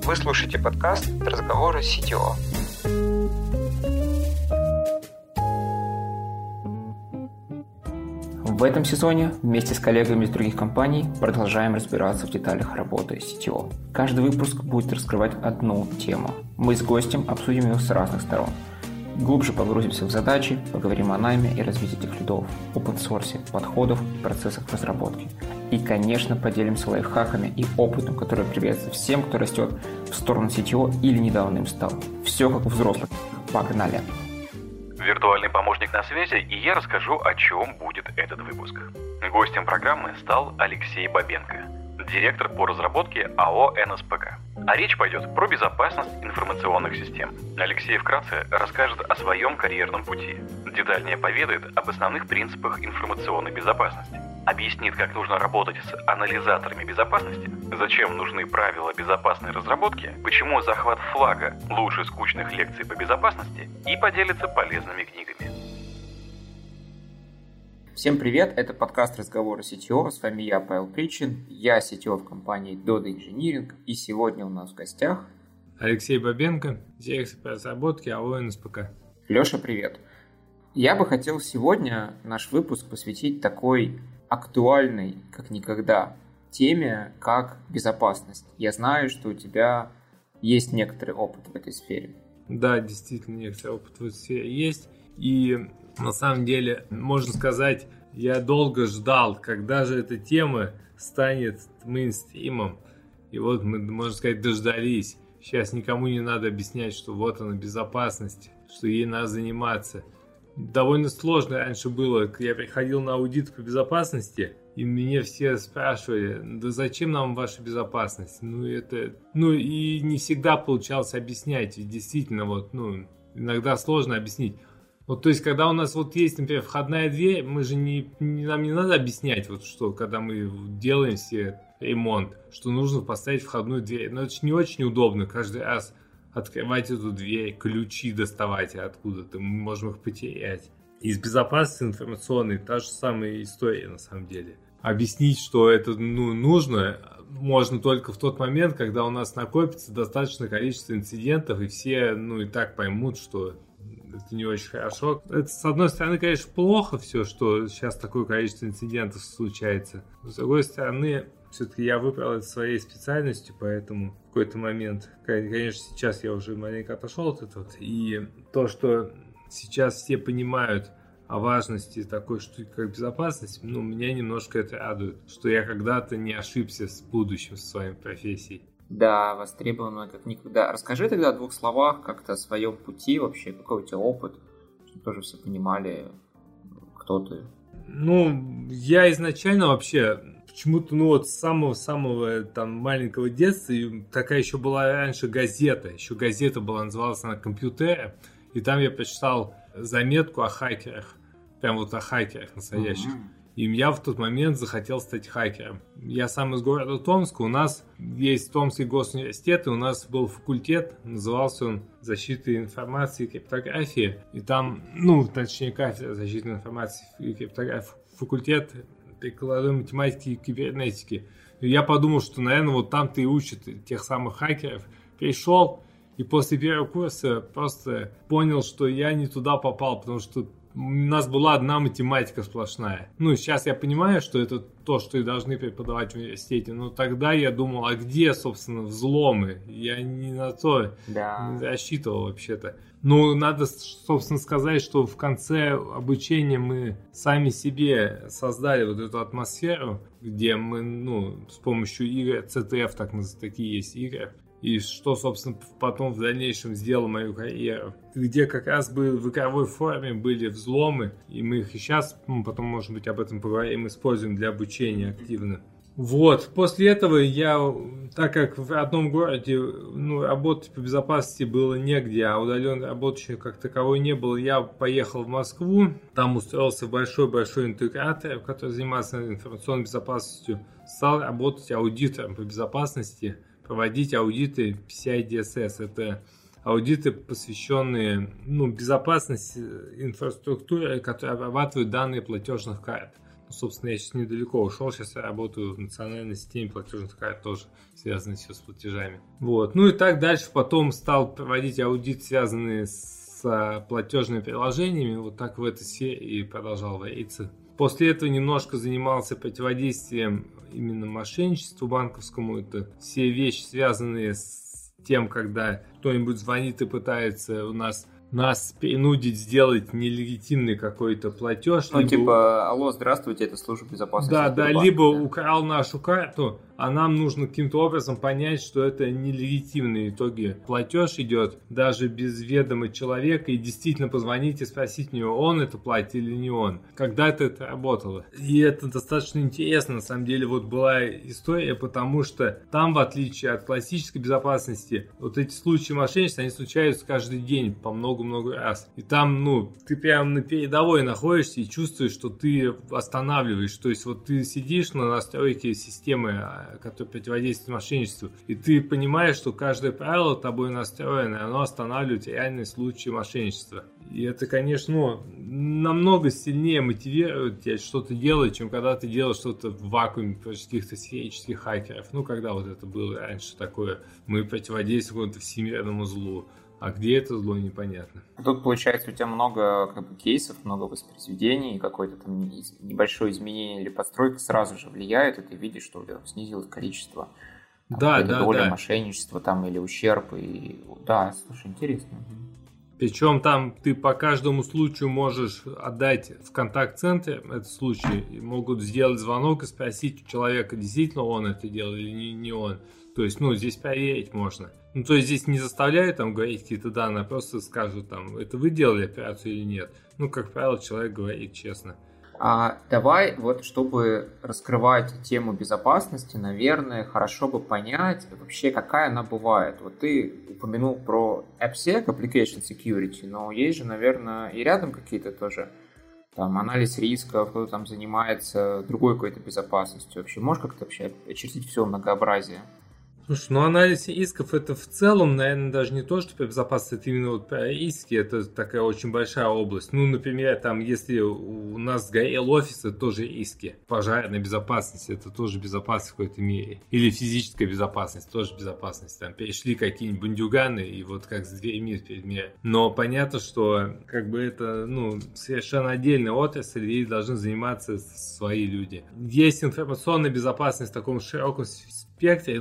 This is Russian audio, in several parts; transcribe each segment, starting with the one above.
Вы слушаете подкаст «Разговоры CTO». В этом сезоне вместе с коллегами из других компаний продолжаем разбираться в деталях работы CTO. Каждый выпуск будет раскрывать одну тему. Мы с гостем обсудим ее с разных сторон. Глубже погрузимся в задачи, поговорим о найме и развитии техлидов, опен-сорсе, подходов и процессах разработки. И, конечно, поделимся лайфхаками и опытом, который пригодится всем, кто растет в сторону CTO или недавно им стал. Все как у взрослых. Погнали! Виртуальный помощник на связи, и я расскажу, о чем будет этот выпуск. Гостем программы стал Алексей Бабенко, директор по разработке АО «НСПК». А речь пойдет про безопасность информационных систем. Алексей вкратце расскажет о своем карьерном пути, детальнее поведает об основных принципах информационной безопасности, объяснит, как нужно работать с анализаторами безопасности, зачем нужны правила безопасной разработки, почему захват флага лучше скучных лекций по безопасности и поделится полезными книгами. Всем привет, это подкаст «Разговоры CTO», с вами я, Павел Причин, я CTO в компании Dodo Engineering, и сегодня у нас в гостях Алексей Бабенко, директор по разработке АО «НСПК». Леша, привет. Я бы хотел сегодня наш выпуск посвятить такой актуальной, как никогда, теме, как безопасность. Я знаю, что у тебя есть некоторый опыт в этой сфере. Да, действительно, некоторый опыт в этой сфере есть, и на самом деле, можно сказать, я долго ждал, когда же эта тема станет мейнстримом. И вот мы, можно сказать, дождались. Сейчас никому не надо объяснять, что вот она безопасность, что ей надо заниматься. Довольно сложно раньше было. Я приходил на аудит по безопасности, и мне все спрашивали, да зачем нам ваша безопасность? И не всегда получалось объяснять. И действительно, иногда сложно объяснить. То есть, когда у нас есть, например, входная дверь, мы же нам не надо объяснять, что когда мы делаем себе ремонт, что нужно поставить входную дверь. Но это же не очень удобно каждый раз открывать эту дверь, ключи доставать откуда-то, мы можем их потерять. И с безопасностью информационной та же самая история на самом деле. Объяснить, что это нужно, можно только в тот момент, когда у нас накопится достаточное количество инцидентов, и все и так поймут, что это не очень хорошо. Это, с одной стороны, конечно, плохо все, что сейчас такое количество инцидентов случается. Но, с другой стороны, все-таки я выбрал это своей специальностью, поэтому в какой-то момент, конечно, сейчас я уже маленько отошел от этого. И то, что сейчас все понимают о важности такой штуки, как безопасность, меня немножко это радует, что я когда-то не ошибся с будущим, со своей профессией. Да, востребовано как никогда. Расскажи тогда в 2 словах как-то о своем пути вообще, какой у тебя опыт, чтобы тоже все понимали, кто ты. Я изначально вообще почему-то, с самого-самого маленького детства, такая еще была раньше газета, была, называлась она «Компьютер», и там я прочитал заметку о хакерах, прям о хакерах настоящих. И я в тот момент захотел стать хакером. Я сам из города Томска. У нас есть Томский госуниверситет, и у нас был факультет, назывался он «Защита информации и криптографии». И там, точнее, кафедра защиты информации и криптографии, факультет прикладной математики и кибернетики. И я подумал, что, наверное, там-то и учат тех самых хакеров. Пришел, и после первого курса просто понял, что я не туда попал, потому что у нас была одна математика сплошная. Сейчас я понимаю, что это то, что и должны преподавать в университете. Но тогда я думал, а где, собственно, взломы? Я не на то рассчитывал вообще-то. Надо, собственно, сказать, что в конце обучения мы сами себе создали эту атмосферу, где мы, с помощью игр, CTF, такие есть игры, и что, собственно, потом в дальнейшем сделало мою карьеру, где как раз в игровой форме были взломы, и мы их и сейчас, потом, может быть, об этом поговорим, используем для обучения активно. После этого я, так как в одном городе работать по безопасности было негде, а удаленно работающей как таковой не было, я поехал в Москву, там устроился в большой-большой интегратор, который занимается информационной безопасностью, стал работать аудитором по безопасности, проводить аудиты PCI DSS. Это аудиты, посвященные безопасности инфраструктуры, которые обрабатывают данные платежных карт. Собственно, я сейчас недалеко ушел, сейчас я работаю в национальной системе платежных карт, тоже связанной все с платежами. Вот. Ну и так дальше потом стал проводить аудит, связанный с платежными приложениями, вот так в этой сфере и продолжал вариться. После этого немножко занимался противодействием именно мошенничеству банковскому. Это все вещи, связанные с тем, когда кто-нибудь звонит и пытается нас принудить сделать нелегитимный какой-то платеж. Ну, типа, алло, здравствуйте, это служба безопасности. Да, либо украл нашу карту, а нам нужно каким-то образом понять, что это нелегитимный в итоге платеж идет, даже без ведома человека, и действительно позвонить и спросить у него, он это платит или не он. Когда-то это работало. И это достаточно интересно, на самом деле, вот была история, потому что там, в отличие от классической безопасности, вот эти случаи мошенничества, они случаются каждый день по много-много раз. И там, ты прям на передовой находишься и чувствуешь, что ты останавливаешь. То есть вот ты сидишь на настройке системы, которая противодействует мошенничеству, и ты понимаешь, что каждое правило тобой настроено, и оно останавливает реальные случаи мошенничества. И это, конечно, намного сильнее мотивирует тебя что-то делать, чем когда ты делаешь что-то в вакууме против каких-то сферических хакеров. Когда вот это было раньше такое, мы противодействуем какому-то всемирному злу. А где это зло, непонятно. Тут, получается, у тебя много кейсов, много воспроизведений, какое-то там небольшое изменение или подстройка сразу же влияет, и ты видишь, что снизилось количество доля мошенничества там, или ущерб. Да, слушай, интересно. Причем там ты по каждому случаю можешь отдать в контакт-центре этот случай, и могут сделать звонок и спросить у человека, действительно он это делал или не он. То есть, здесь проверить можно. То есть здесь не заставляют там говорить какие-то данные, а просто скажут там, это вы делали операцию или нет. Как правило, человек говорит честно. Давай, чтобы раскрывать тему безопасности, наверное, хорошо бы понять вообще, какая она бывает. Вот ты упомянул про AppSec, Application Security, но есть же, наверное, и рядом какие-то тоже там анализ рисков, кто-то там занимается другой какой-то безопасностью. Вообще можешь как-то вообще очертить все многообразие? Слушай, анализ рисков это в целом, наверное, даже не то, что про безопасность, это именно про риски, это такая очень большая область. Например, там, если у нас сгорел офис, это тоже риски. Пожарная безопасность, это тоже безопасность в какой-то мере. Или физическая безопасность, тоже безопасность. Там перешли какие-нибудь бандюганы, и вот как с дверьми перед миром. Но понятно, что это, совершенно отдельная отрасль, и должны заниматься свои люди. Есть информационная безопасность в таком широком спектре,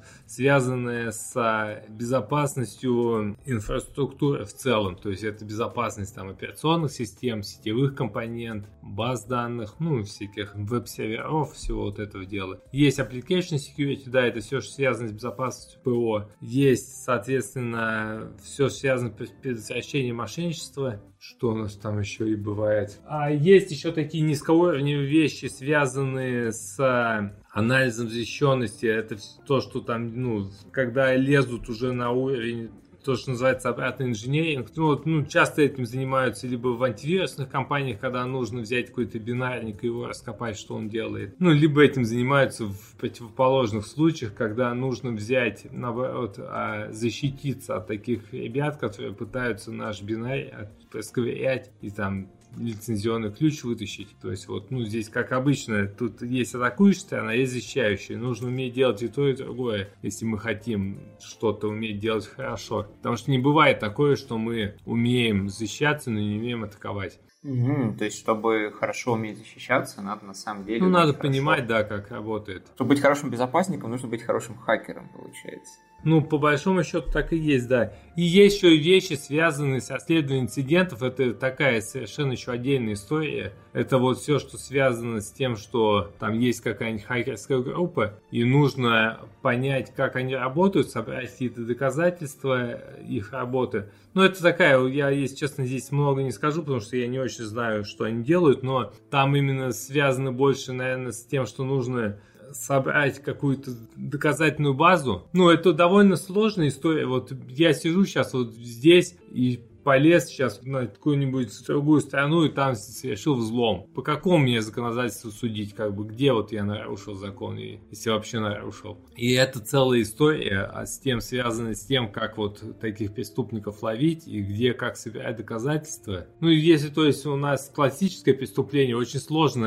связанная с безопасностью инфраструктуры в целом. То есть это безопасность там операционных систем, сетевых компонент, баз данных, всяких веб-серверов, всего вот этого дела. Есть application security, да, это все, что связано с безопасностью ПО. Есть, соответственно, все, что связано с предотвращением мошенничества. Что у нас там еще и бывает? А есть еще такие низкоуровневые вещи, связанные с анализом защищенности. Это то, что там, когда лезут уже на уровень, то, что называется обратный инженеринг. Часто этим занимаются либо в антивирусных компаниях, когда нужно взять какой-то бинарник и его раскопать, что он делает. Либо этим занимаются в противоположных случаях, когда нужно взять, наоборот, защититься от таких ребят, которые пытаются наш бинарь расковырять и там лицензионный ключ вытащить. То есть здесь, как обычно, тут есть атакующая сторона, есть защищающая. Нужно уметь делать и то, и другое, если мы хотим что-то уметь делать хорошо. Потому что не бывает такое, что мы умеем защищаться, но не умеем атаковать. То есть, чтобы хорошо уметь защищаться, надо на самом деле... надо понимать, да, как работает. Чтобы быть хорошим безопасником, нужно быть хорошим хакером, получается. По большому счету так и есть, да. И есть еще вещи, связанные с расследованием инцидентов. Это такая совершенно еще отдельная история. Это вот все, что связано с тем, что там есть какая-нибудь хакерская группа, и нужно понять, как они работают, собрать какие-то доказательства их работы. Это такая, я, если честно, здесь много не скажу, потому что я не очень знаю, что они делают, но там именно связано больше, наверное, с тем, что нужно собрать какую-то доказательную базу. Это довольно сложная история. Вот я сижу сейчас вот здесь и полез сейчас на какую-нибудь другую страну и там совершил взлом. По какому мне законодательству судить? Где я нарушил закон, если вообще нарушил? И это целая история, связанная с тем, как таких преступников ловить и где, как собирать доказательства. Если, то есть, у нас классическое преступление очень сложное,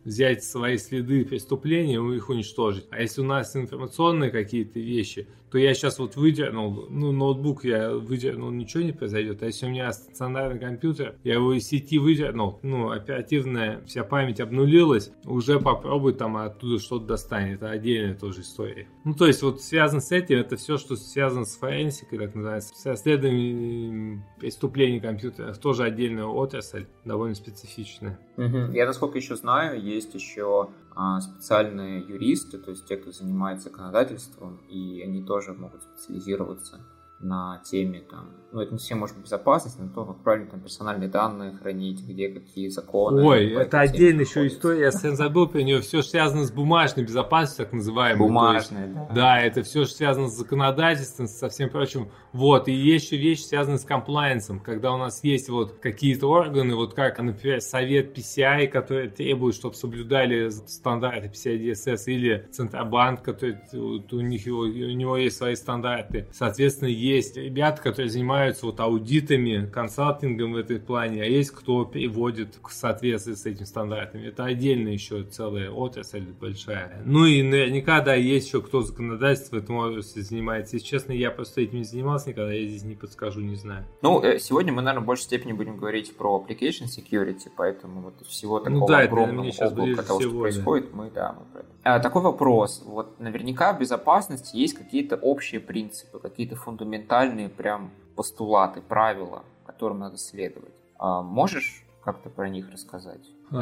взять свои следы преступления и их уничтожить. А если у нас информационные какие-то вещи, то я сейчас вот выдернул, ноутбук я выдернул, ничего не произойдет. А если у меня стационарный компьютер, я его из сети выдернул, оперативная вся память обнулилась, уже попробуй там оттуда что-то достанет. Это отдельная тоже история. То есть вот связано с этим, это все, что связано с форенсикой, так называется, с расследованием преступлений компьютерных, тоже отдельная отрасль, довольно специфичная. Я, насколько еще знаю, есть еще специальные юристы, то есть те, кто занимается законодательством, и они тоже могут специализироваться на теме, это не совсем может быть безопасность, но то, как правильно персональные данные хранить, где какие законы. Ой, это отдельная еще история, я совсем забыл про нее, все связано с бумажной безопасностью, так называемой. Бумажной, да. Да, это все связано с законодательством, со всем прочим. И есть еще вещи, связанные с комплайенсом, когда у нас есть какие-то органы, как, например, совет PCI, который требует, чтобы соблюдали стандарты PCI DSS, или Центробанк, который у него есть свои стандарты. Соответственно, есть ребята, которые занимаются аудитами, консалтингом в этой плане, а есть кто переводит в соответствии с этими стандартами. Это отдельно еще целая отрасль большая. И наверняка, да, есть еще кто законодательство в этом области занимается. Если честно, я просто этим не занимался никогда, я здесь не подскажу, не знаю. Сегодня мы, наверное, в большей степени будем говорить про application security, поэтому всего такого огромного облака того, что происходит, мы про это. Такой вопрос. Наверняка в безопасности есть какие-то общие принципы, какие-то фундаментальные прям постулаты, правила, которым надо следовать. Можешь как-то про них рассказать?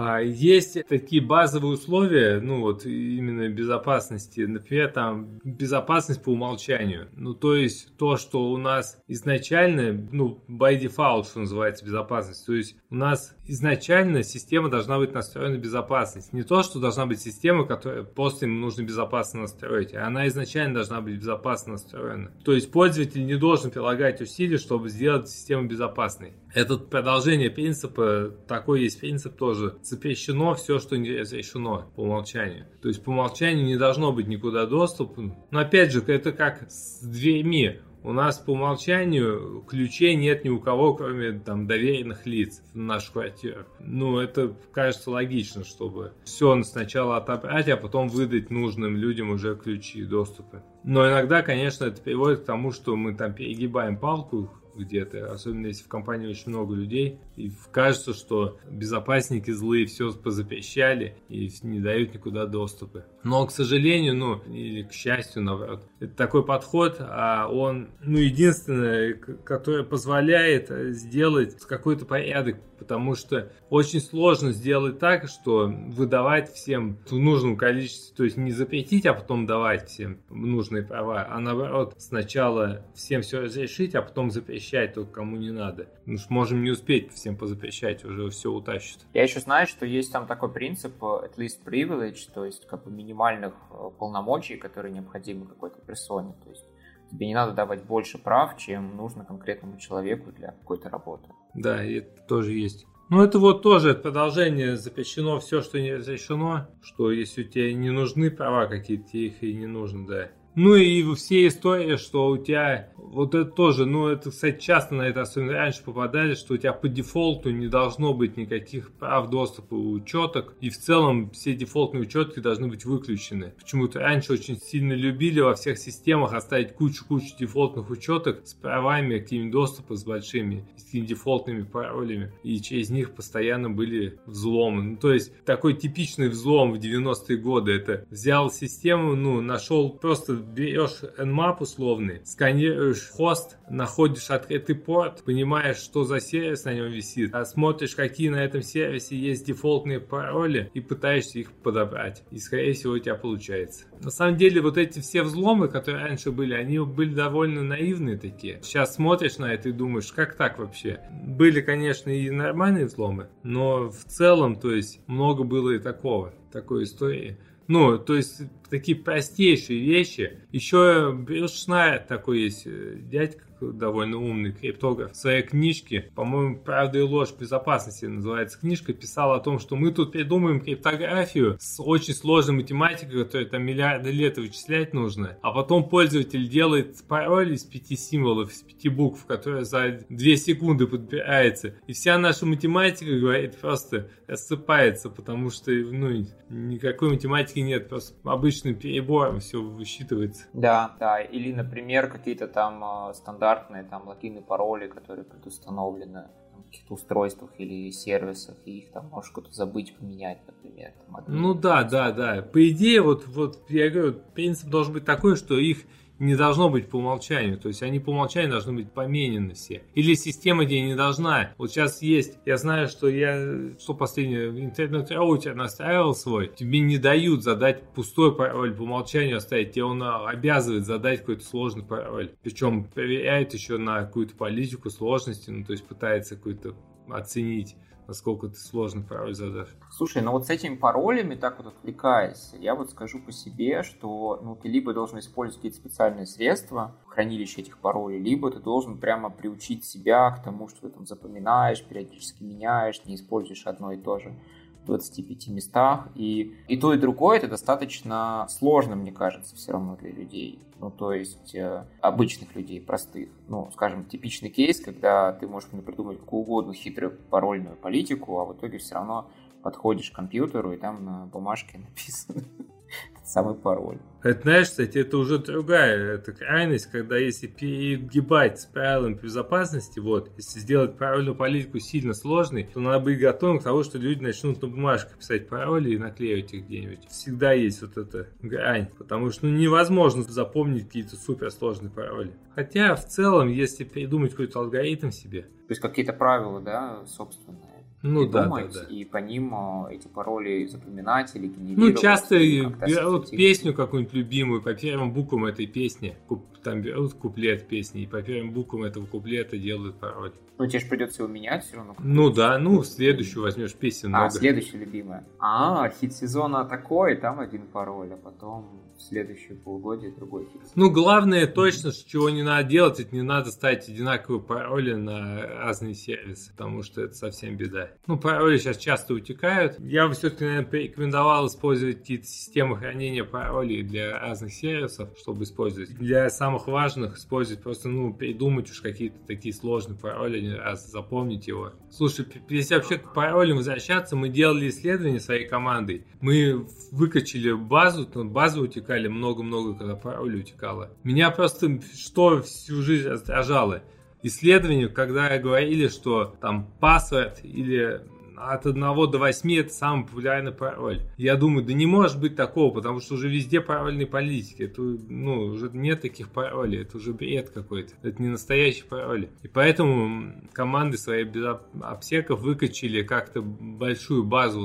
Есть такие базовые условия, именно безопасности, например, там безопасность по умолчанию. То есть то, что у нас изначально, by default, что называется, безопасность. То есть у нас изначально система должна быть настроена безопасность. Не то, что должна быть система, которая просто им нужно безопасно настроить, а она изначально должна быть безопасно настроена. То есть пользователь не должен прилагать усилия, чтобы сделать систему безопасной. Это продолжение принципа, такой есть принцип тоже. Запрещено все, что не разрешено по умолчанию. То есть по умолчанию не должно быть никуда доступа. Но опять же, это как с дверьми. У нас по умолчанию ключей нет ни у кого, кроме доверенных лиц в нашу квартиру. Это кажется логично, чтобы все сначала отобрать, а потом выдать нужным людям уже ключи доступа. Но иногда, конечно, это приводит к тому, что мы перегибаем палку где-то, особенно если в компании очень много людей, и кажется, что безопасники злые все позапрещали и не дают никуда доступа. Но, к сожалению, или к счастью, наоборот, это такой подход, а он, единственное, которое позволяет сделать какой-то порядок, потому что очень сложно сделать так, что выдавать всем в нужном количестве, то есть не запретить, а потом давать всем нужные права, а наоборот, сначала всем все разрешить, а потом запрещать только кому не надо. Мы же можем не успеть всем позапрещать, уже все утащат. Я еще знаю, что есть там такой принцип at least privilege, то есть минимальных полномочий, которые необходимы какой-то персоне. То есть тебе не надо давать больше прав, чем нужно конкретному человеку для какой-то работы. Да, и это тоже есть. Это тоже продолжение. Запрещено все, что не разрешено, что если у тебя не нужны права какие-то, тебе их и не нужно, да. И все истории, что у тебя, это тоже, это, кстати, часто на это, особенно раньше попадали, что у тебя по дефолту не должно быть никаких прав доступа у учеток, и в целом все дефолтные учетки должны быть выключены. Почему-то раньше очень сильно любили во всех системах оставить кучу дефолтных учеток с правами какими-то доступа с большими, с какими-то дефолтными паролями, и через них постоянно были взломы. То есть такой типичный взлом в 90-е годы, это взял систему, нашел просто берешь Nmap условный, сканируешь хост, находишь открытый порт, понимаешь, что за сервис на нем висит, смотришь, какие на этом сервисе есть дефолтные пароли и пытаешься их подобрать. И, скорее всего, у тебя получается. На самом деле, эти все взломы, которые раньше были, они были довольно наивные такие. Сейчас смотришь на это и думаешь, как так вообще? Были, конечно, и нормальные взломы, но в целом, то есть, много было и такой истории. То есть, такие простейшие вещи. Еще Билл Шнайер такой есть дядька, довольно умный криптограф, в своей книжке, по-моему, «Правда и ложь в безопасности» называется книжка, писал о том, что мы тут придумаем криптографию с очень сложной математикой, которая там миллиарды лет вычислять нужно, а потом пользователь делает пароль из 5 символов, из 5 букв, которая за 2 секунды подбирается, и вся наша математика, говорит, просто рассыпается, потому что, никакой математики нет, просто обычным перебором все высчитывается. Да, или, например, какие-то там стандартные там логины, пароли, которые предустановлены в каких-то устройствах или сервисах, и их там можешь кто-то забыть поменять, например. Да. По идее, вот я говорю, принцип должен быть такой, что их не должно быть по умолчанию, то есть они по умолчанию должны быть поменены все. Или система тебе не должна. Вот сейчас есть, я знаю, что последнее, интернет-роутер настраивал свой, тебе не дают задать пустой пароль, по умолчанию оставить, тебе он обязывает задать какой-то сложный пароль. Причем проверяет еще на какую-то политику сложности, то есть пытается какую-то оценить, насколько ты сложный пароль задашь. Слушай, с этими паролями, так вот отвлекаясь, я скажу по себе, что ты либо должен использовать какие-то специальные средства хранилища этих паролей, либо ты должен прямо приучить себя к тому, что ты там запоминаешь, периодически меняешь, не используешь одно и то же в 25 местах. И то, и другое это достаточно сложно, мне кажется, все равно для людей. То есть обычных людей, простых. Скажем, типичный кейс, когда ты можешь придумать какую угодно хитрую парольную политику, а в итоге все равно подходишь к компьютеру, и там на бумажке написано этот самый пароль. Это, знаешь, кстати, это уже другая крайность, когда если перегибать с правилами безопасности, если сделать парольную политику сильно сложной, то надо быть готовым к тому, что люди начнут на бумажке писать пароли и наклеивать их где-нибудь. Всегда есть эта грань, потому что невозможно запомнить какие-то суперсложные пароли. Хотя, в целом, если придумать какой-то алгоритм себе. То есть какие-то правила, да, собственные. Да. И по ним эти пароли запоминать или генерировать. Часто берут песню какую-нибудь любимую, по первым буквам этой песни, там берут куплет песни, и по первым буквам этого куплета делают пароль. Тебе же придется его менять все равно. Следующую возьмешь песен много. Следующая любимая. Хит сезона такой, там один пароль, а потом в следующее полугодие другой хит. Главное точно, чего не надо делать, это не надо ставить одинаковые пароли на разные сервисы, потому что это совсем беда. Пароли сейчас часто утекают. Я бы все-таки, наверное, порекомендовал использовать какие-то системы хранения паролей для разных сервисов, чтобы использовать. Для самых важных использовать просто, придумать уж какие-то такие сложные пароли, раз запомнить его. Слушай, если вообще к паролям возвращаться, мы делали исследования своей командой. Мы выкачали базу утекали много-много, когда пароль утекало. Меня просто всю жизнь раздражало. Исследования, когда говорили, что там password или от 1 до 8 это самый популярный пароль. Я думаю, да не может быть такого, потому что уже везде парольные политики. Это, уже нет таких паролей, это уже бред какой-то. Это не настоящий пароль. И поэтому команды своих обсеков выкачали как-то большую базу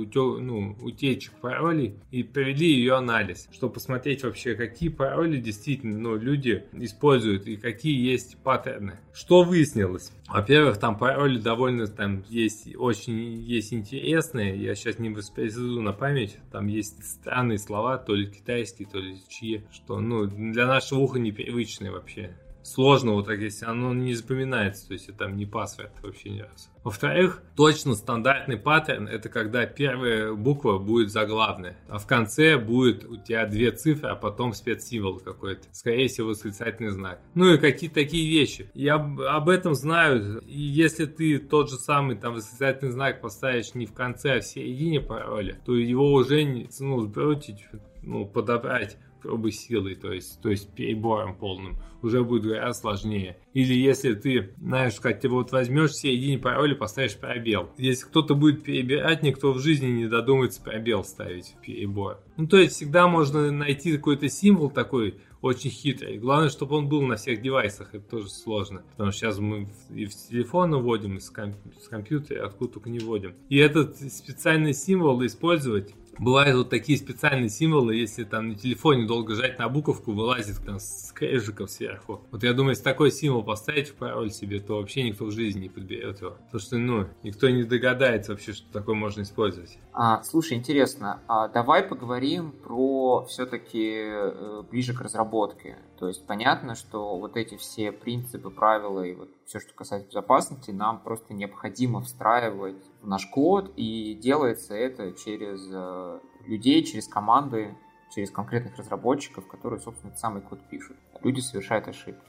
утечек паролей и провели ее анализ, чтобы посмотреть вообще, какие пароли действительно люди используют и какие есть паттерны. Что выяснилось? Во-первых, там пароли довольно есть интересные, я сейчас не воспроизведу на память, там есть странные слова, то ли китайские, то ли чьи, что для нашего уха непривычные вообще. Сложно если оно не запоминается, то есть это там не паспорт вообще ни разу. Во-вторых, точно стандартный паттерн это когда первая буква будет заглавная, а в конце будет у тебя 2 цифры, а потом спецсимвол какой-то, скорее всего восклицательный знак. И какие-то такие вещи. Я об этом знаю, и если ты тот же самый восклицательный знак поставишь не в конце, а в середине пароля, то его уже сбросить, подобрать пробы силой, то есть перебором полным, уже будет гораздо сложнее. Или если ты, знаешь, как ты возьмешь в середине пароля, поставишь пробел. Если кто-то будет перебирать, никто в жизни не додумается пробел ставить в перебор. То есть всегда можно найти какой-то символ такой, очень хитрый. Главное, чтобы он был на всех девайсах, это тоже сложно. Потому что сейчас мы и в телефон вводим, и с компьютера, откуда только не вводим. И этот специальный символ использовать. Бывают такие специальные символы, если на телефоне долго жать на буковку, вылазит с крыжиков сверху. Я думаю, если такой символ поставить в пароль себе, то вообще никто в жизни не подберет его. Потому что, никто не догадается вообще, что такое можно использовать. Слушай, интересно, давай поговорим про все-таки ближе к разработке. То есть понятно, что вот эти все принципы, правила и вот все, что касается безопасности, нам просто необходимо встраивать в наш код, и делается это через людей, через команды, через конкретных разработчиков, которые, собственно, этот самый код пишут. Люди совершают ошибки.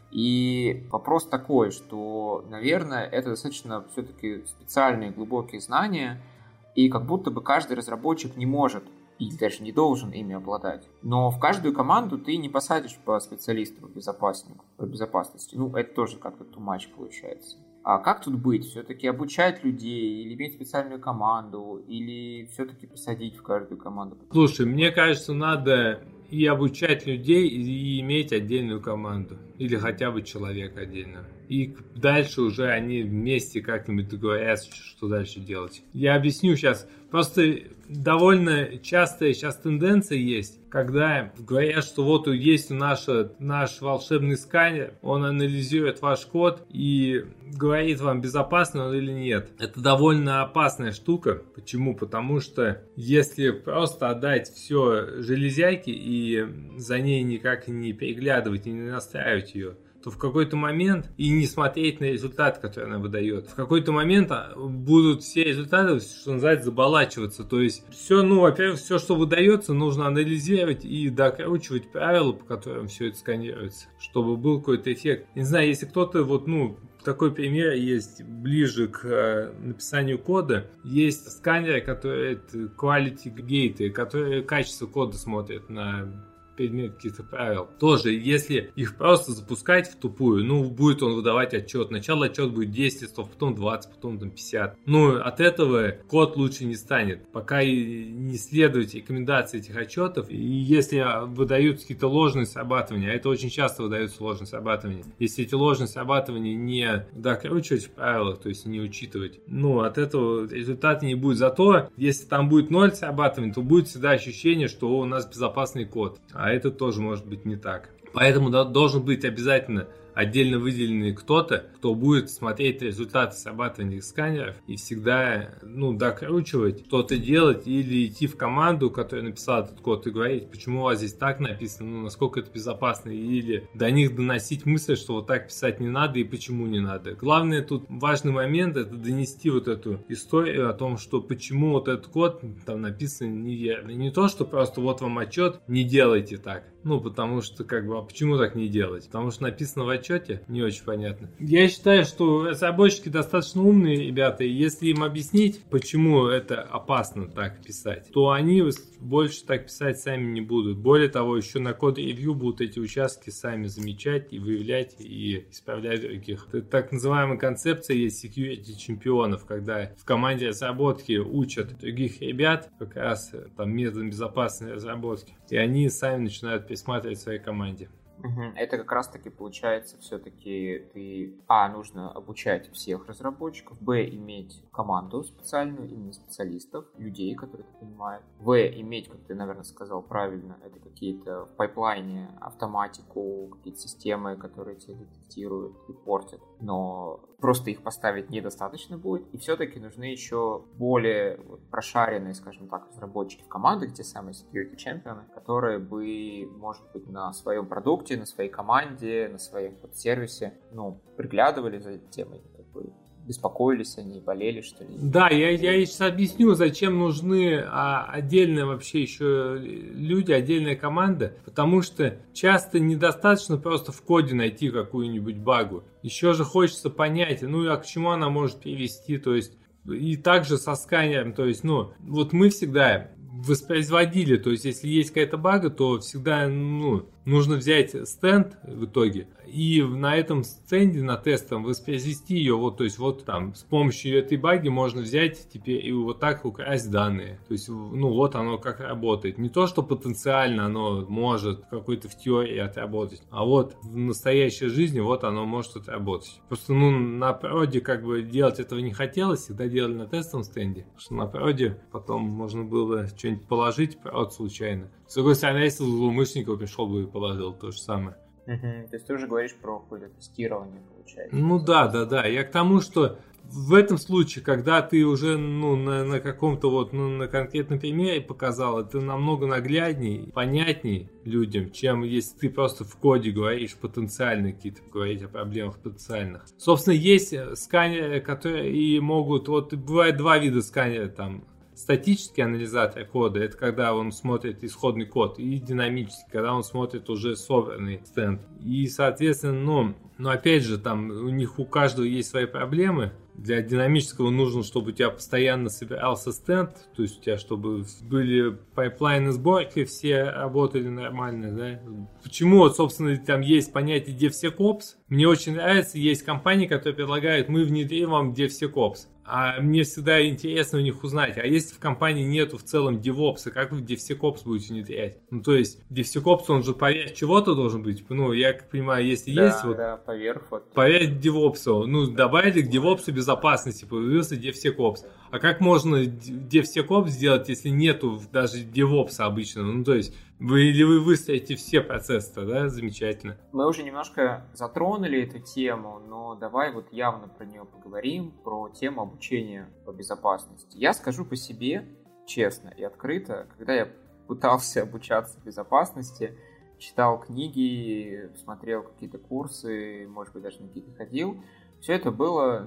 И вопрос такой, что, наверное, это достаточно все-таки специальные глубокие знания, и как будто бы каждый разработчик не может и даже не должен ими обладать. Но в каждую команду ты не посадишь по специалисту по безопасности. Ну, это тоже как-то too much получается. А как тут быть? Все-таки обучать людей, или иметь специальную команду, или все-таки посадить в каждую команду? Слушай, мне кажется, надо и обучать людей, и иметь отдельную команду. Или хотя бы человека отдельно. И дальше уже они вместе как-нибудь договорятся, что дальше делать. Я объясню сейчас. Просто довольно частая сейчас тенденция есть, когда говорят, что вот есть наш волшебный сканер, он анализирует ваш код и говорит вам, безопасно он или нет. Это довольно опасная штука. Почему? Потому что если просто отдать все железяке и за ней никак не переглядывать и не настраивать ее, то в какой-то момент и не смотреть на результат, который она выдает. В какой-то момент будут все результаты, что называется, забалачиваться. То есть все, во-первых, все, что выдается, нужно анализировать и докручивать правила, по которым все это сканируется, чтобы был какой-то эффект. Не знаю, если кто-то такой пример есть ближе к написанию кода. Есть сканеры, которые quality gate, которые качество кода смотрят на предмет каких-то правил. Тоже, если их просто запускать в тупую, будет он выдавать отчет. Сначала отчет будет 10 листов, потом 20, потом 50. От этого код лучше не станет, пока и не следуют рекомендации этих отчетов. И если выдают какие-то ложные срабатывания, а это очень часто выдаются ложные срабатывания, если эти ложные срабатывания не докручивать в правилах, то есть не учитывать, от этого результата не будет. Зато, если там будет 0 срабатываний, то будет всегда ощущение, что у нас безопасный код. А это тоже может быть не так. Поэтому должен быть обязательно отдельно выделенный кто-то, кто будет смотреть результаты срабатывания сканеров и всегда докручивать, что-то делать или идти в команду, которая написала этот код, и говорить, почему у вас здесь так написано, насколько это безопасно, или до них доносить мысль, что вот так писать не надо и почему не надо. Главное тут важный момент — это донести вот эту историю о том, что почему вот этот код там написан неверно. Не то, что просто вот вам отчет, не делайте так. Потому что а почему так не делать? Потому что написано в отчете, не очень понятно. Я считаю, что разработчики достаточно умные ребята, и если им объяснить, почему это опасно так писать, то они больше так писать сами не будут. Более того, еще на код-ревью будут эти участки сами замечать и выявлять и исправлять других. Это так называемая концепция есть security чемпионов, когда в команде разработки учат других ребят как раз методом безопасной разработки, и они сами начинают пересматривать в своей команде. Это как раз таки получается, все-таки нужно обучать всех разработчиков, иметь команду специальную, именно специалистов, людей, которые это понимают, иметь, как ты, наверное, сказал правильно, это какие-то в пайплайне автоматику, какие-то системы, которые тебя детектируют, репортят, но просто их поставить недостаточно будет, и все-таки нужны еще более прошаренные, скажем так, разработчики в командах, те самые security чемпионы, которые бы, может быть, на своем продукте, на своей команде, на своем сервисе, приглядывали за темой, беспокоились они, болели, что ли? Да, я сейчас объясню, зачем нужны отдельные вообще еще люди, отдельная команда, потому что часто недостаточно просто в коде найти какую-нибудь багу. Еще же хочется понять, а к чему она может привести, то есть и также со сканером, то есть, мы всегда воспроизводили, то есть если есть какая-то бага, то всегда, нужно взять стенд в итоге и на этом стенде, на тестом воспроизвести ее, с помощью этой баги можно взять теперь и вот так украсть данные. То есть, оно как работает. Не то, что потенциально оно может какой-то в теории отработать, а в настоящей жизни оно может отработать. Просто, на проде делать этого не хотелось, всегда делали на тестовом стенде, потому что на проде потом можно было что-нибудь положить, прод случайно. С другой стороны, если злоумышленников пришел бы и положил то же самое. То есть ты уже говоришь про какое-то тестирование, получается. Да. Я к тому, что в этом случае, когда ты уже на каком-то на конкретном примере показал, это намного наглядней, понятней людям, чем если ты просто в коде говоришь потенциально какие-то, говорить о проблемах потенциальных. Собственно, есть сканеры, которые и могут, бывает два вида сканера, там, статический анализатор кода, это когда он смотрит исходный код, и динамический, когда он смотрит уже собранный стенд. И, соответственно, опять же, там у каждого есть свои проблемы. Для динамического нужно, чтобы у тебя постоянно собирался стенд, то есть у тебя, чтобы были пайплайны сборки, все работали нормально, да. Почему, собственно, там есть понятие DevSecOps. Мне очень нравится, есть компании, которые предлагают, мы внедрим вам DevSecOps. А мне всегда интересно у них узнать, а если в компании нету в целом DevOps, как вы DevSecOps будете внедрять? То есть DevSecOps, он же поверх чего-то должен быть. Я как понимаю, если есть поверх DevOps, добавили к DevOps безопасности, появился DevSecOps. А как можно DevSecOps сделать, если нету даже DevOps обычного? То есть вы выстроите все процессы, да? Замечательно. Мы уже немножко затронули эту тему, но давай явно про нее поговорим, про тему обучения по безопасности. Я скажу по себе, честно и открыто, когда я пытался обучаться безопасности, читал книги, смотрел какие-то курсы, может быть, даже на какие-то ходил, все это было,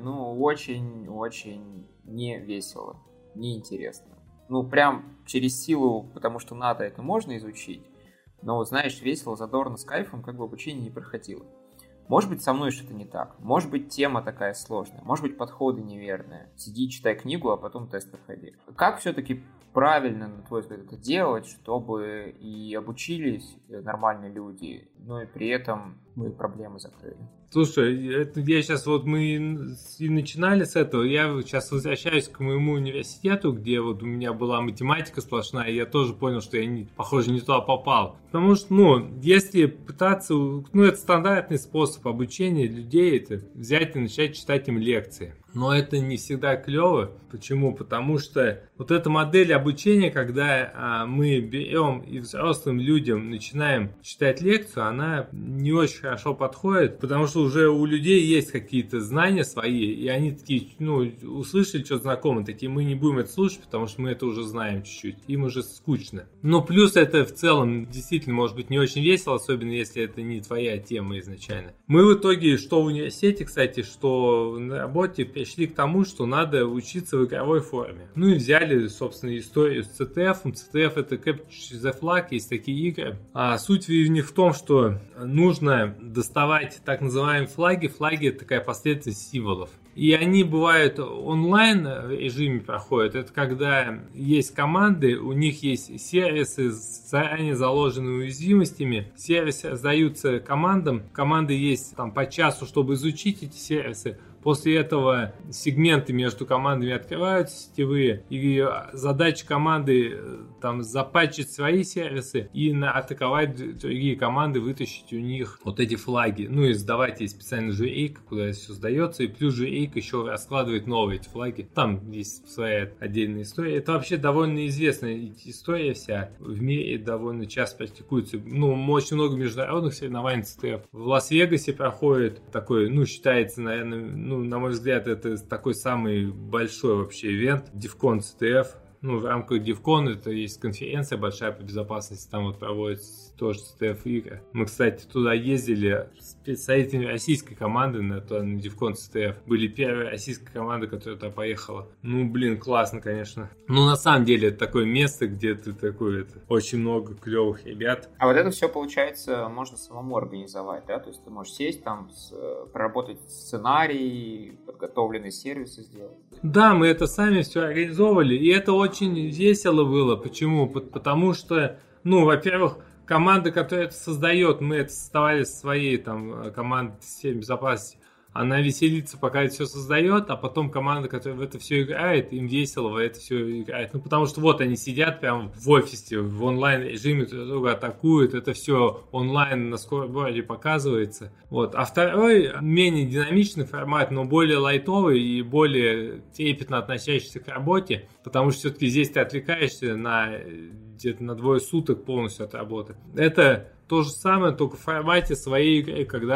очень не весело, неинтересно. Прям через силу, потому что надо, это можно изучить, но, знаешь, весело, задорно, с кайфом, обучение не проходило. Может быть, со мной что-то не так, может быть, тема такая сложная, может быть, подходы неверные. Сиди, читай книгу, а потом тест проходи. Как все-таки правильно, на твой взгляд, это делать, чтобы и обучились нормальные люди, но и при этом мы проблемы закрыли? Слушай, я сейчас мы и начинали с этого, я сейчас возвращаюсь к моему университету, где у меня была математика сплошная, и я тоже понял, что я, похоже, не туда попал. Потому что, если пытаться, это стандартный способ обучения людей, это взять и начать читать им лекции. Но это не всегда клево. Почему? Потому что эта модель обучения, когда мы берем и взрослым людям начинаем читать лекцию, она не очень хорошо подходит, потому что уже у людей есть какие-то знания свои, и они такие, услышали что-то знакомое, такие, мы не будем это слушать, потому что мы это уже знаем чуть-чуть, им уже скучно. Но плюс это в целом действительно может быть не очень весело, особенно если это не твоя тема изначально. Мы в итоге, что в университете, кстати, что на работе, пришли к тому, что надо учиться в игровой форме. И взяли, собственно, историю с CTF. CTF это Capture the Flag, есть такие игры. А суть в них в том, что нужно доставать так называемые флаги. Флаги это такая последовательность символов. И они бывают онлайн режиме проходят. Это когда есть команды, у них есть сервисы с заранее заложенными уязвимостями. Сервисы сдаются командам. Команды есть по часу, чтобы изучить эти сервисы. После этого сегменты между командами открываются сетевые, и задача команды запатчить свои сервисы и атаковать другие команды, вытащить у них эти флаги. И сдавать есть специальный журейка, куда это все сдается, и плюс журейка еще раскладывает новые эти флаги. Там есть своя отдельная история. Это вообще довольно известная история вся. В мире довольно часто практикуется. Очень много международных соревнований CTF. В Лас-Вегасе проходит такой, считается, наверное, на мой взгляд, это такой самый большой вообще ивент, DevCon CTF. В рамках DevCon это есть конференция большая по безопасности, там проводится тоже CTF игры. Мы, кстати, туда ездили с представителями российской команды на DevCon CTF. Были первые российские команды, которая туда поехала. Классно, конечно. На самом деле, это такое место, где ты очень много клевых ребят. А это все, получается, можно самому организовать, да? То есть ты можешь сесть проработать сценарий, подготовленные сервисы сделать. Да, мы это сами все организовывали, и это очень весело было. Почему? Потому что, во-первых, команда, которая это создает, мы это создавали своей командой системы безопасности, она веселится, пока это все создает, а потом команда, которая в это все играет, им весело в это все играть. Потому что они сидят прямо в офисе, в онлайн-режиме, друг друга атакуют, это все онлайн на скорборде показывается. А второй, менее динамичный формат, но более лайтовый и более трепетно относящийся к работе, потому что все-таки здесь ты отвлекаешься где-то на 2 суток полностью от работы. Это то же самое, только в формате своей игры, когда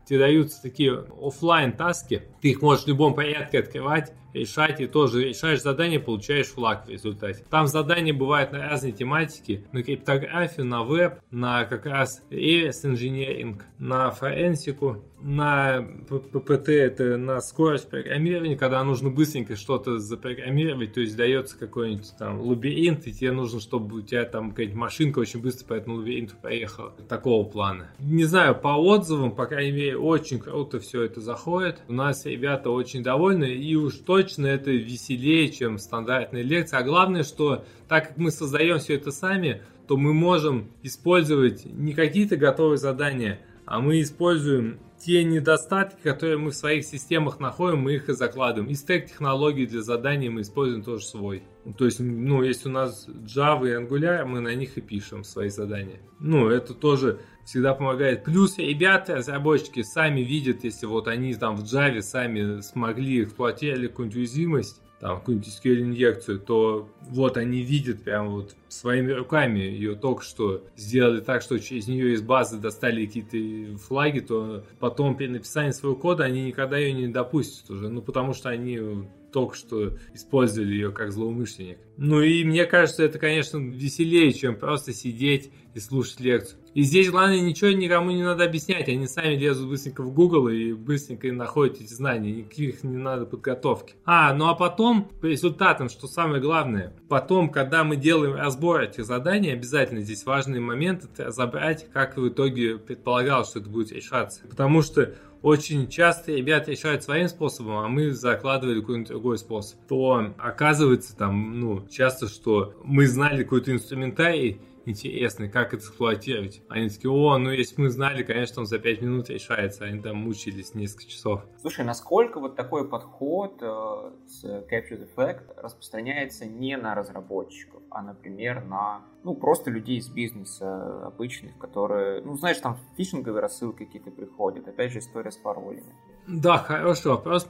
тебе даются такие офлайн таски, ты их можешь в любом порядке открывать, решать, и тоже решаешь задание, получаешь флаг в результате. Там задания бывают на разные тематики, на криптографию, на веб, на как раз реверс-инженеринг, на форенсику, на ППТ, это на скорость программирования, когда нужно быстренько что-то запрограммировать, то есть дается какой-нибудь там лабиринт, и тебе нужно, чтобы у тебя там какая-нибудь машинка очень быстро по этому лабиринту проехала. Такого плана. Не знаю, по отзывам, по крайней мере, очень круто все это заходит. У нас ребята очень довольны, и уж точно это веселее, чем стандартные лекции. А главное, что так как мы создаем все это сами, то мы можем использовать не какие-то готовые задания, а мы используем те недостатки, которые мы в своих системах находим, мы их и закладываем. И стек технологий для заданий мы используем тоже свой. То есть, если у нас Java и Angular, мы на них и пишем свои задания. Это тоже всегда помогает. Плюс ребята, разработчики, сами видят, если вот они там в Java сами смогли эксплуатировать какую-нибудь уязвимость, там какую-нибудь SQL-инъекцию, то вот они видят прям вот своими руками ее только что сделали так, что через нее из базы достали какие-то флаги, то потом при написании своего кода они никогда ее не допустят уже, потому что они только что использовали ее как злоумышленник. И мне кажется, это, конечно, веселее, чем просто сидеть и слушать лекцию. И здесь, главное, ничего никому не надо объяснять. Они сами лезут быстренько в Google и быстренько находят эти знания. Никаких не надо подготовки. А потом, по результатам, что самое главное, потом, когда мы делаем разбор этих заданий, обязательно здесь важный момент — это разобрать, как в итоге предполагалось, что это будет решаться. Потому что очень часто ребята решают своим способом, а мы закладывали какой-нибудь другой способ. То оказывается там, часто, что мы знали какой-то инструментарий интересный, как это эксплуатировать. Они такие: если мы знали, конечно, он за 5 минут решается. Они там мучились несколько часов. Слушай, насколько вот такой подход с Capture the Flag распространяется не на разработчиков, а, например, на просто людей из бизнеса обычных, которые, там фишинговые рассылки какие-то приходят. Опять же, история с паролями. Да, хороший вопрос.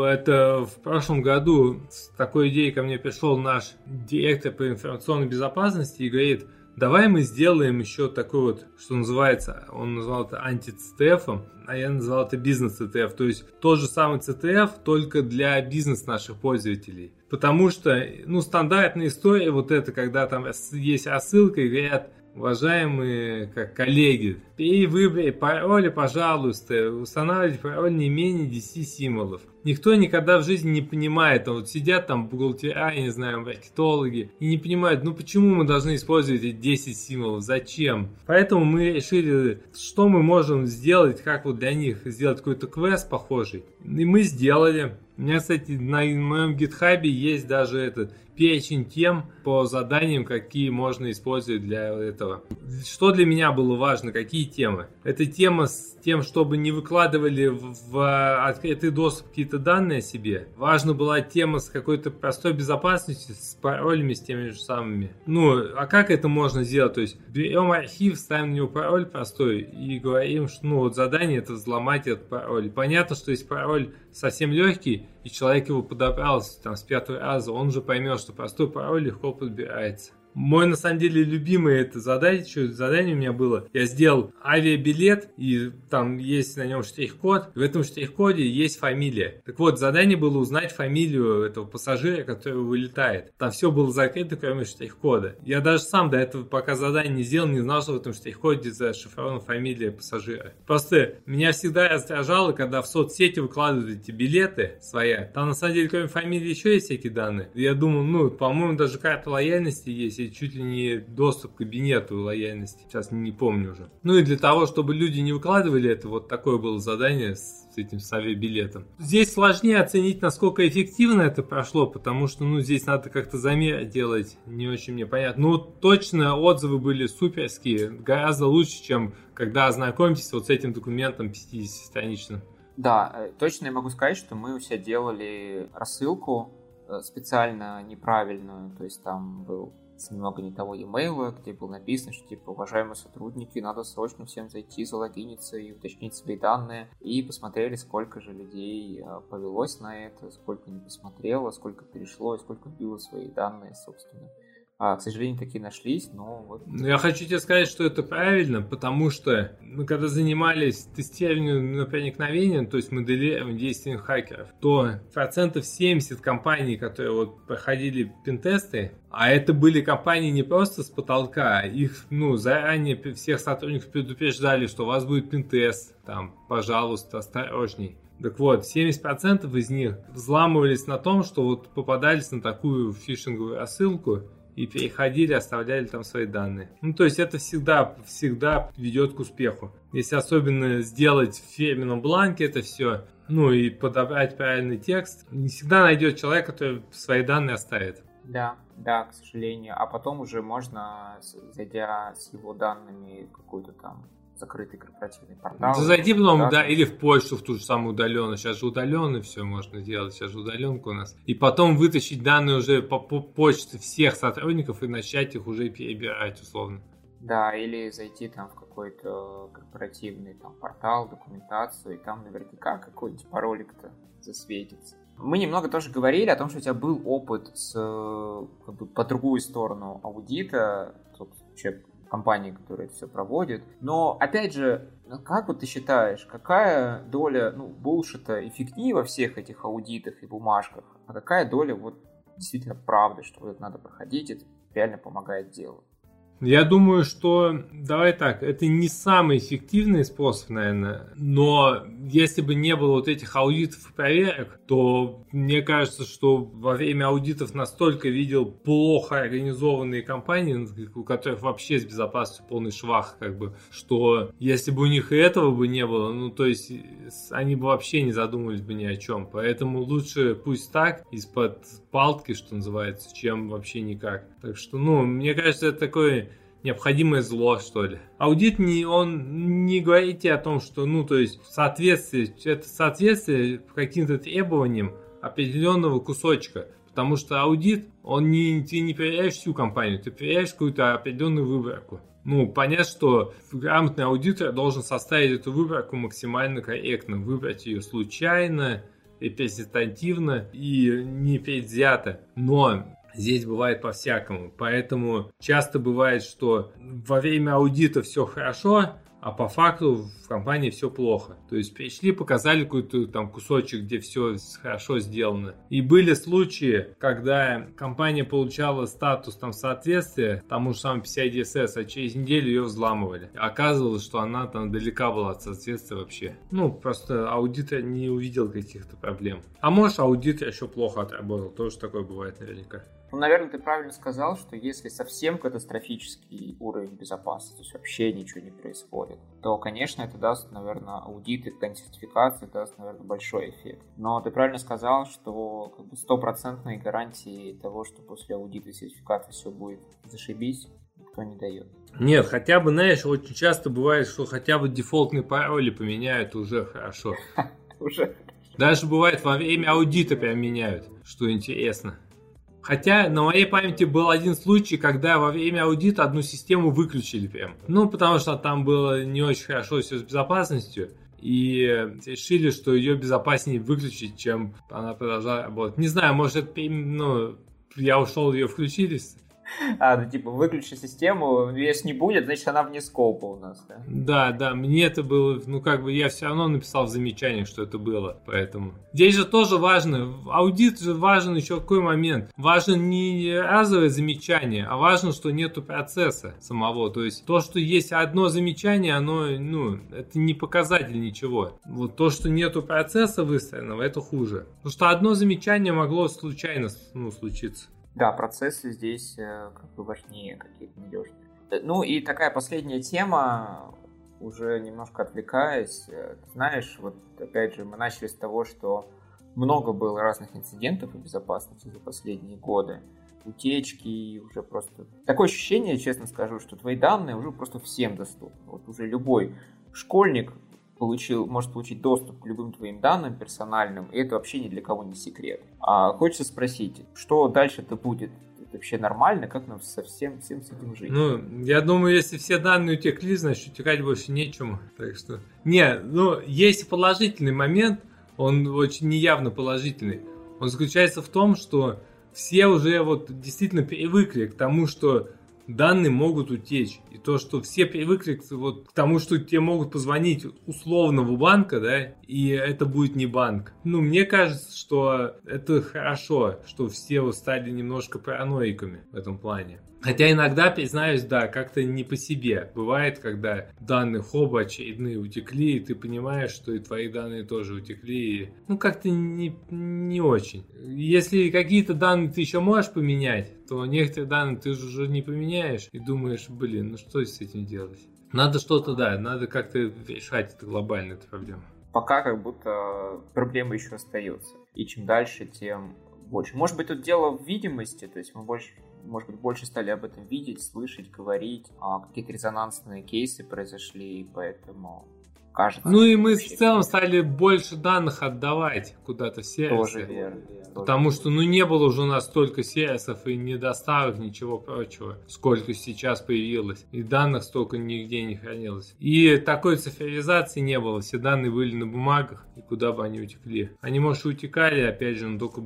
В прошлом году с такой идеей ко мне пришел наш директор по информационной безопасности и говорит: давай мы сделаем еще такой вот, что называется, он назвал это анти-CTF, а я назвал это бизнес-CTF. То есть тот же самый CTF, только для бизнес наших пользователей. Потому что, стандартная история вот это, когда там есть рассылка и говорят: уважаемые коллеги, при выборе пароля, пожалуйста, устанавливайте пароль не менее 10 символов. Никто никогда в жизни не понимает, сидят там бухгалтера, я не знаю, маркетологи, и не понимают, почему мы должны использовать эти 10 символов, зачем. Поэтому мы решили, что мы можем сделать, как вот для них сделать какой-то квест похожий. И мы сделали. У меня, кстати, на моем гитхабе есть даже этот перечень тем по заданиям, какие можно использовать для этого. Что для меня было важно, какие темы? Это тема с тем, чтобы не выкладывали в открытый доступ какие-то данные о себе. Важна была тема с какой-то простой безопасностью, с паролями, с теми же самыми. А как это можно сделать? То есть берем архив, ставим на него пароль простой и говорим, что задание — это взломать этот пароль. Понятно, что если пароль совсем легкий, и человек его подобрал с 5-го раза, он же поймет, что простой пароль легко подбирается. Мой, на самом деле, любимый это задание у меня было. Я сделал авиабилет, и там есть на нем штрих-код. В этом штрих-коде есть фамилия. Так вот, задание было узнать фамилию этого пассажира, который вылетает. Там все было закрыто, кроме штрих-кода. Я даже сам до этого, пока задание не сделал, не знал, что в этом штрих-коде зашифрована фамилия пассажира. Просто меня всегда раздражало, когда в соцсети выкладывают эти билеты свои. Там, на самом деле, кроме фамилии еще есть всякие данные. Я думал, по-моему, даже карта лояльности есть, чуть ли не доступ к кабинету лояльности. Сейчас не помню уже. И для того, чтобы люди не выкладывали это, вот такое было задание с этим авиабилетом. Здесь сложнее оценить, насколько эффективно это прошло, потому что, здесь надо как-то замер делать, не очень мне понятно. Точно отзывы были суперские, гораздо лучше, чем когда ознакомитесь вот с этим документом 50-страничным. Да, точно я могу сказать, что мы у себя делали рассылку специально неправильную, то есть там был немного не того e-mail, где было написано, что уважаемые сотрудники, надо срочно всем зайти, залогиниться и уточнить свои данные. И посмотрели, сколько же людей повелось на это, сколько не посмотрело, сколько перешло и сколько вбило свои данные, собственно, К сожалению, такие нашлись, но вот... Я хочу тебе сказать, что это правильно, потому что мы когда занимались тестированием на проникновение, то есть моделированием действий хакеров, то 70% компаний, которые вот проходили пентесты, а это были компании не просто с потолка, их заранее всех сотрудников предупреждали, что у вас будет пентест, там, пожалуйста, осторожней. Так вот, 70% из них взламывались на том, что вот попадались на такую фишинговую рассылку и переходили, оставляли там свои данные. То есть это всегда ведет к успеху. Если особенно сделать в фирменном бланке это все, и подобрать правильный текст, не всегда найдет человек, который свои данные оставит. Да, к сожалению. А потом уже можно, зайдя с его данными в какую-то там закрытый корпоративный портал. Зайди потом, или в почту, в ту же самую удаленную. Сейчас же удаленно все можно сделать, сейчас же удаленка у нас. И потом вытащить данные уже по почте всех сотрудников и начать их уже перебирать условно. Да, или зайти там в какой-то корпоративный там портал, документацию, и там наверняка какой-нибудь паролик-то засветится. Мы немного тоже говорили о том, что у тебя был опыт с по другую сторону аудита, вообще компании, которые это все проводят. Но, опять же, как вот ты считаешь, какая доля булшита и фигни во всех этих аудитах и бумажках, а какая доля вот действительно правды, что вот это надо проходить, это реально помогает делу? Я думаю, что, давай так, это не самый эффективный способ, наверное, но если бы не было вот этих аудитов и проверок, то мне кажется, что во время аудитов настолько видел плохо организованные компании, у которых вообще с безопасностью полный швах, что если бы у них и этого бы не было, то есть они бы вообще не задумывались бы ни о чем. Поэтому лучше пусть так, из-под палки, что называется, чем вообще никак. Так что, мне кажется, это такое необходимое зло, что ли. Аудит он не говорит тебе о том, что, то есть это соответствие каким-то требованиям определенного кусочка. Потому что аудит, ты не проверяешь всю компанию, ты проверяешь какую-то определенную выборку. Понятно, что грамотный аудитор должен составить эту выборку максимально корректно, выбрать ее случайно, репрезентативно и не предвзято. Но здесь бывает по-всякому, поэтому часто бывает, что во время аудита все хорошо, а по факту в компании все плохо. То есть пришли, показали какой-то там кусочек, где все хорошо сделано. И были случаи, когда компания получала статус там соответствия тому же самому PCI DSS, а через неделю ее взламывали. Оказывалось, что она там далека была от соответствия вообще. Просто аудитор не увидел каких-то проблем. А может, аудитор еще плохо отработал. Тоже такое бывает наверняка. Наверное, ты правильно сказал, что если совсем катастрофический уровень безопасности, то есть вообще ничего не происходит, то, конечно, это даст, наверное, аудит и сертификация даст, наверное, большой эффект. Но ты правильно сказал, что 100% гарантии того, что после аудита и сертификации все будет зашибись, никто не дает. Нет, хотя бы, знаешь, очень часто бывает, что хотя бы дефолтные пароли поменяют уже хорошо. Уже. Даже бывает во время аудита прям меняют, что интересно. Хотя на моей памяти был один случай, когда во время аудита одну систему выключили прям. Потому что там было не очень хорошо все с безопасностью. И решили, что ее безопаснее выключить, чем она продолжала работать. Не знаю, может, я ушел, ее включили. Выключи систему, если не будет, значит она вне скопа у нас, да? Да, мне это было, я все равно написал в замечаниях, что это было, поэтому. Здесь же тоже важно, аудит же важен еще какой момент. Важен не разовое замечание, а важно, что нету процесса самого. То есть то, что есть одно замечание, оно, это не показатель ничего. Вот то, что нету процесса выстроенного, это хуже. Потому что одно замечание могло случайно случиться. Да, процессы здесь важнее какие-то надежные. И такая последняя тема, уже немножко отвлекаясь. Ты знаешь, вот опять же мы начали с того, что много было разных инцидентов по безопасности за последние годы. Утечки, уже просто... Такое ощущение, честно скажу, что твои данные уже просто всем доступны. Вот уже любой школьник может получить доступ к любым твоим данным персональным, и это вообще ни для кого не секрет. А хочется спросить, что дальше-то будет? Это вообще нормально? Как нам всем с этим жить? Я думаю, если все данные утекли, значит, утекать больше нечему. Так что... есть положительный момент, он очень неявно положительный. Он заключается в том, что все уже вот действительно привыкли к тому, что данные могут утечь. И то, что все привыкли вот к тому, что тебе могут позвонить условного банка, да, и это будет не банк. Ну, мне кажется, что это хорошо, что все вот стали немножко параноиками в этом плане. Хотя иногда, признаюсь, да, как-то не по себе. Бывает, когда данные хоба очередные утекли, и ты понимаешь, что и твои данные тоже утекли. И, ну, как-то не очень. Если какие-то данные ты еще можешь поменять, то некоторые данные ты уже не поменяешь. И думаешь, блин, ну что с этим делать? Надо что-то, да, надо как-то решать это глобально, эту проблему. Пока как будто проблема еще остается. И чем дальше, тем больше. Может быть, тут дело в видимости, то есть мы больше стали об этом видеть, слышать, говорить, какие-то резонансные кейсы произошли, поэтому кажется... Ну и мы в целом стали больше данных отдавать куда-то в сервисы. Тоже верно. Потому что, ну, не было уже у нас столько сервисов и недоставок, ничего прочего, сколько сейчас появилось. И данных столько нигде не хранилось. И такой цифровизации не было. Все данные были на бумагах, и куда бы они утекли. Они, может, и утекали, опять же, но только в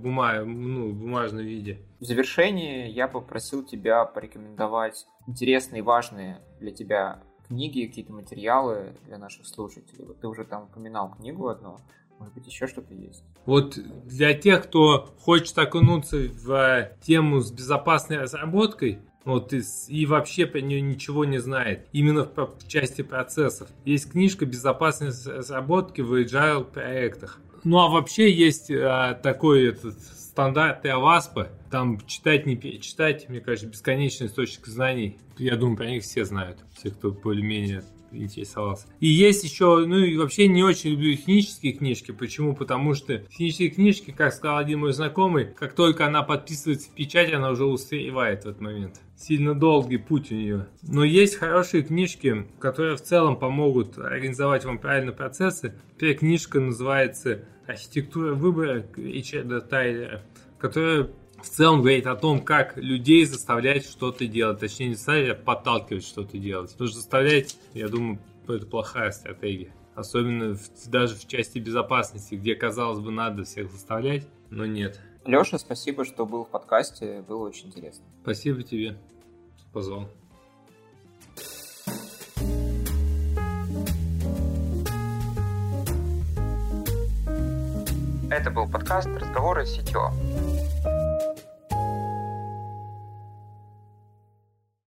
бумажном виде. В завершении я бы просил тебя порекомендовать интересные и важные для тебя книги, какие-то материалы для наших слушателей. Вот ты уже там упоминал книгу одну. Может быть, еще что-то есть? Вот для тех, кто хочет окунуться в тему с безопасной разработкой, вот и вообще про нее ничего не знает, именно в части процессов, есть книжка «Безопасной разработки в agile проектах». Ну а вообще есть такой стандарт АВАСПа, там читать, не перечитать, мне кажется, бесконечный источник знаний. Я думаю, про них все знают, все, кто более-менее интересовался. И есть еще, ну и вообще не очень люблю технические книжки. Почему? Потому что технические книжки, как сказал один мой знакомый, как только она подписывается в печать, она уже устаревает в этот момент. Сильно долгий путь у нее. Но есть хорошие книжки, которые в целом помогут организовать вам правильные процессы. Первая книжка называется «Архитектура выбора» Ричарда Тайлера, которая в целом говорит о том, как людей заставлять что-то делать. Точнее, не заставлять, а подталкивать что-то делать. Потому что заставлять, я думаю, это плохая стратегия. Особенно даже в части безопасности, где, казалось бы, надо всех заставлять, но нет. Леша, спасибо, что был в подкасте. Было очень интересно. Спасибо тебе, что позвал. Это был подкаст «Разговоры с CTO».